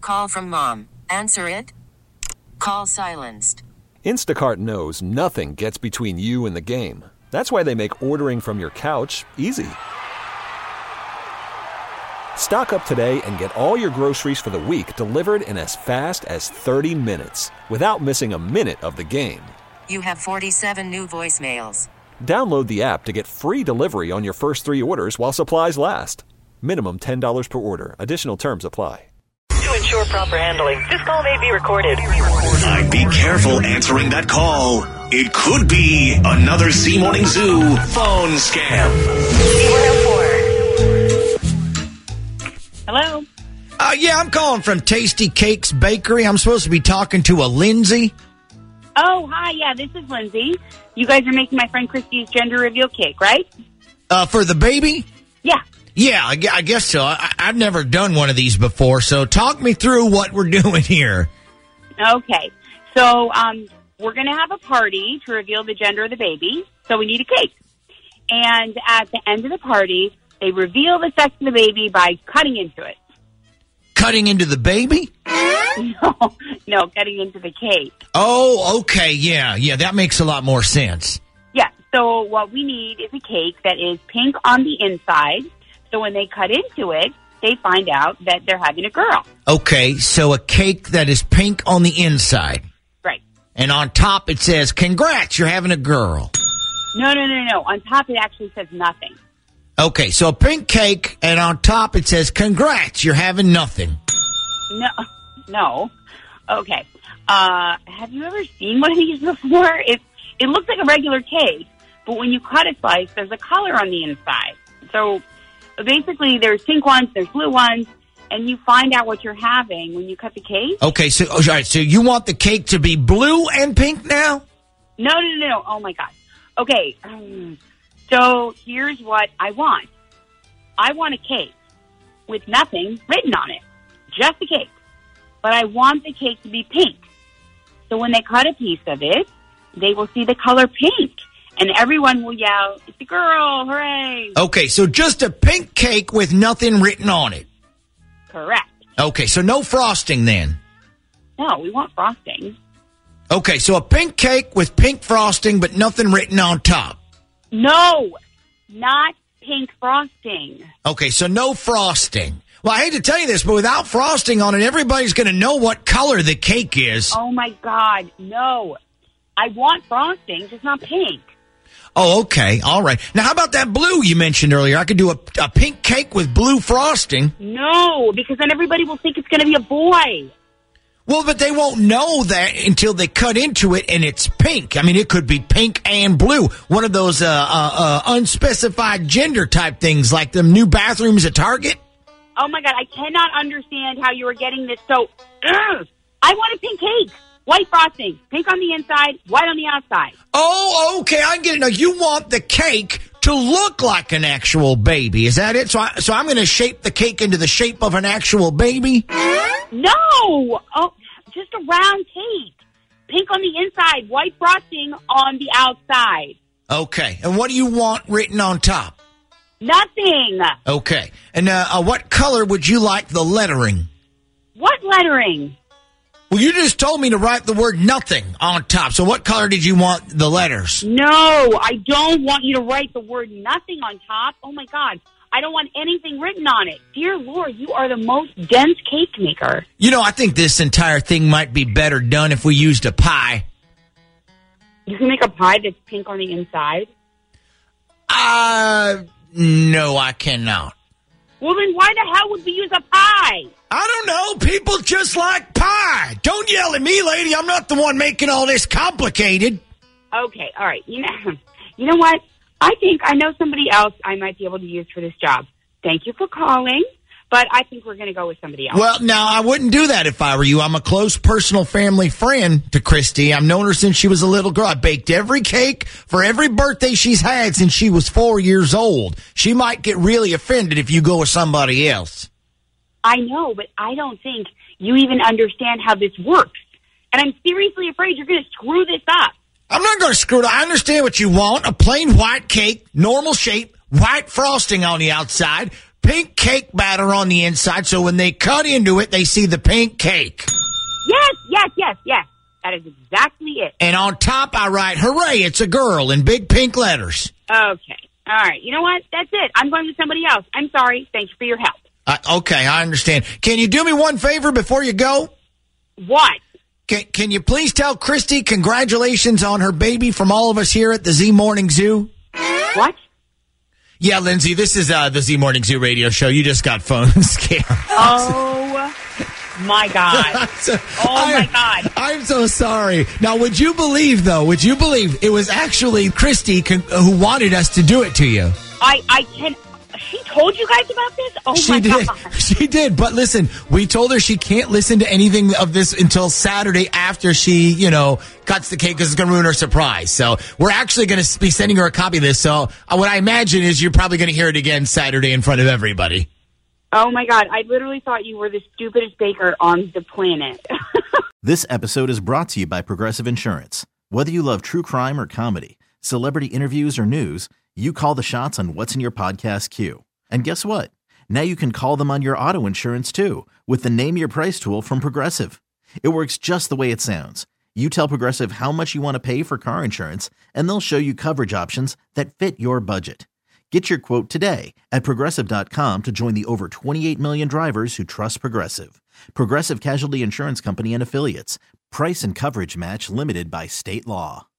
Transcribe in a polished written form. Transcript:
call from mom. Answer it. Call silenced. Instacart knows nothing gets between you and the game. That's why they make ordering from your couch easy. Stock up today and get all your groceries for the week delivered in as fast as 30 minutes without missing a minute of the game. You have 47 new voicemails. Download the app to get free delivery on your first 3 orders while supplies last. Minimum $10 per order. Additional terms apply. To ensure proper handling, this call may be recorded. I'd be careful answering that call. It could be another C Morning Zoo phone scam. Hello? Yeah, I'm calling from Tasty Cakes Bakery. I'm supposed to be talking to a Lindsay. Oh, hi. Yeah, this is Lindsay. You guys are making my friend Christy's gender reveal cake, right? For the baby? Yeah. Yeah, I guess so. I've never done one of these before, so talk me through what we're doing here. Okay. So, we're going to have a party to reveal the gender of the baby, so we need a cake. And at the end of the party, they reveal the sex of the baby by cutting into it. Cutting into the baby? No, cutting into the cake. Oh, okay, yeah, that makes a lot more sense. Yeah, so what we need is a cake that is pink on the inside, so when they cut into it, they find out that they're having a girl. Okay, so a cake that is pink on the inside. Right. And on top it says, congrats, you're having a girl. No. On top it actually says nothing. Okay, so a pink cake, and on top it says, congrats, you're having nothing. No. Okay. Have you ever seen one of these before? It looks like a regular cake, but when you cut a slice, there's a color on the inside. So basically, there's pink ones, there's blue ones, and you find out what you're having when you cut the cake. Okay, so all right, so you want the cake to be blue and pink now? No. Oh, my God. Okay, so here's what I want. I want a cake with nothing written on it, just a cake. But I want the cake to be pink. So when they cut a piece of it, they will see the color pink. And everyone will yell, it's a girl, hooray. Okay, so just a pink cake with nothing written on it. Correct. Okay, so no frosting then. No, we want frosting. Okay, so a pink cake with pink frosting but nothing written on top. No, not pink frosting. Okay, so no frosting. Well, I hate to tell you this, but without frosting on it, everybody's going to know what color the cake is. Oh, my God, no. I want frosting, just not pink. Oh, okay. All right. Now, how about that blue you mentioned earlier? I could do a pink cake with blue frosting. No, because then everybody will think it's going to be a boy. Well, but they won't know that until they cut into it and it's pink. I mean, it could be pink and blue. One of those unspecified gender type things like the new bathrooms at Target. Oh, my God, I cannot understand how you are getting this so... I want a pink cake. White frosting. Pink on the inside, white on the outside. Oh, okay, I get it. Now, you want the cake to look like an actual baby. Is that it? So I'm going to shape the cake into the shape of an actual baby? No! Oh, just a round cake. Pink on the inside, white frosting on the outside. Okay, and what do you want written on top? Nothing. Okay. And what color would you like the lettering? What lettering? Well, you just told me to write the word nothing on top. So what color did you want the letters? No, I don't want you to write the word nothing on top. Oh, my God. I don't want anything written on it. Dear Lord, you are the most dense cake maker. You know, I think this entire thing might be better done if we used a pie. You can make a pie that's pink on the inside? No, I cannot. Well, then why the hell would we use a pie? I don't know. People just like pie. Don't yell at me, lady. I'm not the one making all this complicated. Okay, all right. You know what? I think I know somebody else I might be able to use for this job. Thank you for calling, but I think we're going to go with somebody else. Well, now, I wouldn't do that if I were you. I'm a close personal family friend to Christy. I've known her since she was a little girl. I baked every cake for every birthday she's had since she was 4 years old. She might get really offended if you go with somebody else. I know, but I don't think you even understand how this works. And I'm seriously afraid you're going to screw this up. I'm not going to screw it up. I understand what you want. A plain white cake, normal shape, white frosting on the outside, pink cake batter on the inside, so when they cut into it, they see the pink cake. Yes. That is exactly it. And on top, I write, hooray, it's a girl in big pink letters. Okay. All right. You know what? That's it. I'm going to somebody else. I'm sorry. Thanks for your help. Okay, I understand. Can you do me one favor before you go? What? Can you please tell Christy congratulations on her baby from all of us here at the Z Morning Zoo? What? Yeah, Lindsay, this is the Z Morning Zoo radio show. You just got phone scammed. Oh, my God. My God. I'm so sorry. Now, would you believe it was actually Christy who wanted us to do it to you? She told you guys about this? Oh, my God. She did. But listen, we told her she can't listen to anything of this until Saturday after she, cuts the cake because it's going to ruin her surprise. So we're actually going to be sending her a copy of this. So what I imagine is you're probably going to hear it again Saturday in front of everybody. Oh, my God. I literally thought you were the stupidest baker on the planet. This episode is brought to you by Progressive Insurance. Whether you love true crime or comedy, celebrity interviews or news, you call the shots on what's in your podcast queue. And guess what? Now you can call them on your auto insurance too with the Name Your Price tool from Progressive. It works just the way it sounds. You tell Progressive how much you want to pay for car insurance, and they'll show you coverage options that fit your budget. Get your quote today at Progressive.com to join the over 28 million drivers who trust Progressive. Progressive Casualty Insurance Company and Affiliates. Price and coverage match limited by state law.